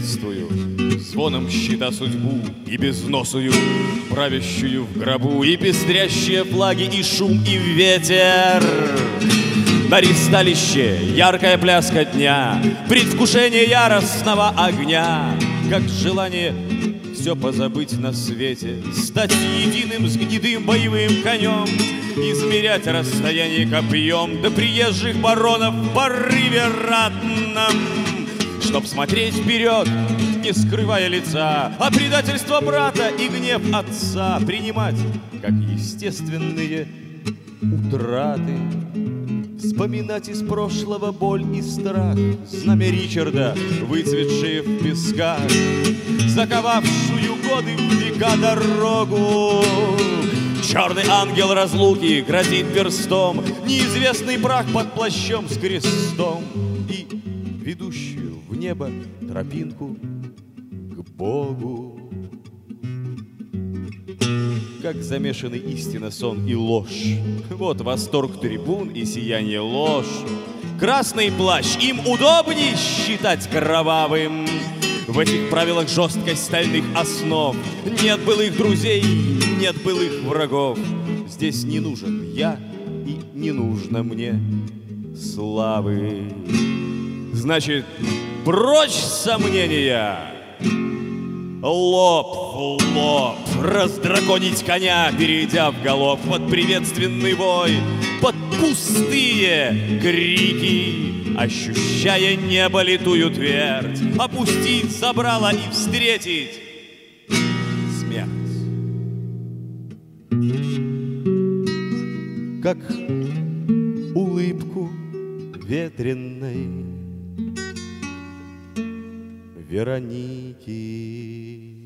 приветствую звоном щита судьбу и безносую, правящую в гробу, и пестрящие флаги, и шум, и ветер. На ристалище яркая пляска дня, предвкушение яростного огня, как желание все позабыть на свете, стать единым с гнедым боевым конем, измерять расстояние копьем до приезжих баронов в порыве ратном, чтоб смотреть вперед, не скрывая лица, а предательство брата и гнев отца принимать как естественные утраты. Вспоминать из прошлого боль и страх, знамя Ричарда, выцветшие в песках, заковавшую годы в века дорогу. Черный ангел разлуки грозит перстом, неизвестный прах под плащом с крестом и ведущую в небо тропинку к Богу. Как замешаны истина, сон и ложь. Вот восторг трибун и сияние ложь. Красный плащ им удобней считать кровавым. В этих правилах жесткость стальных основ. Нет былых друзей, нет былых врагов. Здесь не нужен я и не нужно мне славы. Значит, прочь сомнения! Лоб в лоб, раздраконить коня, перейдя в галоп под приветственный вой, под пустые крики, ощущая небо литую твердь, опустить забрало и встретить смерть. Как улыбку ветреной Вероники.